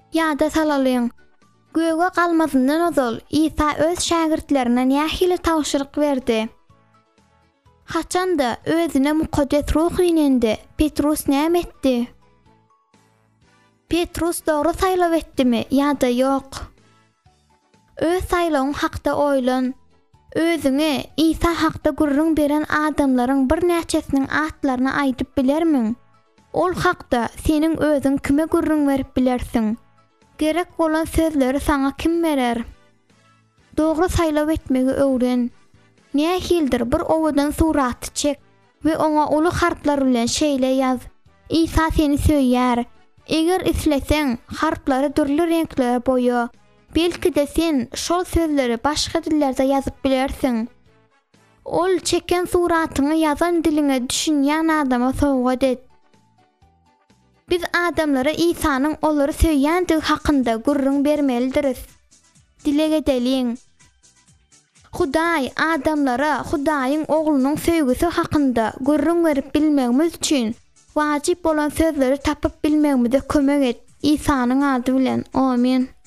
Ýa-da salalyň. Göge galmazyndan ozal İsa öz şagirtlerine nähili tawşyryk berdi. Haçanda özüne mukaddes ruh inendi. Petrus näme etdi? Petrus dogry saýlap etdimi ýa-da ýok? Öz saýlawyň hakda oýlan. Özüňe İsa hakda gurrun beren adamlaryň bir näçesiniň atlaryny aýdyp bilermiň? Ol hakda seniň özüň kime gurrun berip bilersiň? Gerek bolan sözleri saňa kim berer? Dogry saýlap etmegi öwren. Nähildir bir owadan suraty çek we oňa uly harflar bilen şeýle ýaz. İsa seni söýýär. Eger isleseň, harflary durly renklere boýa. Belki de sen şol sözleri başga dillerde ýazyp bilersiň. Ol çeken suratyny ýazan diline düşünýän adama sowgat et. Biz adamlara İsa'nın olary söýýändigi hakynda gurrun bermelidiriz. Dile gedeliň. Hudaý adamlara Hudaýyň oglunyň söýgüsi hakynda gurrun berip bilmegimiz üçin wajyp bolan sözleri tapyp bilmegimize kömek et. İsa'nın ady bilen. Amin.